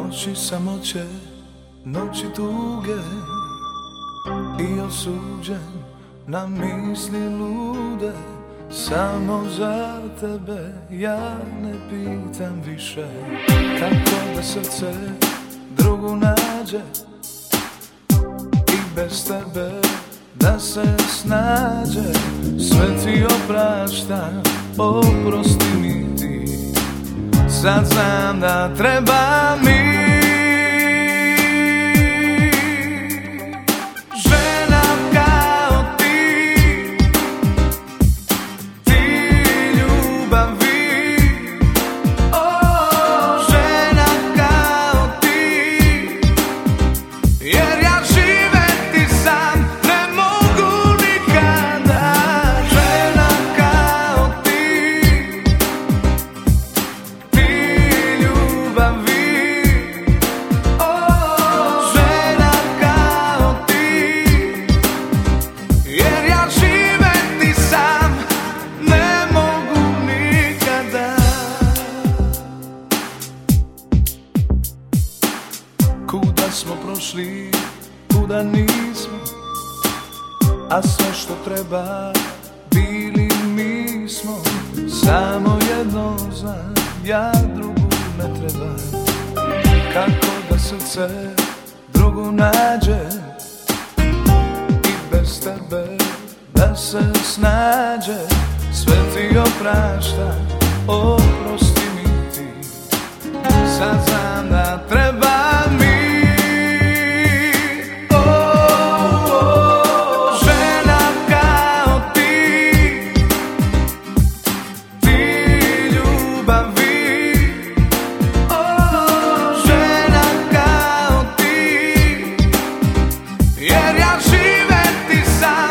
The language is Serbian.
Noći samoće, noći tuge i osuđen na misli lude. Samo za tebe ja ne pitam više, kako da srce drugu nađe i bez tebe da se snađe. Sve ti opraštam, oprosti mi ti, sad znam da treba mi. Kuda smo prošli, kuda nismo, a sve što treba bili mi smo. Samo jedno znam, ja drugu ne trebam. Kako da srce drugu nađe i bez tebe da se snađe. Sve ti opraštam, oprosti mi ti, sad znam da treba mi. Jer ja živeti sam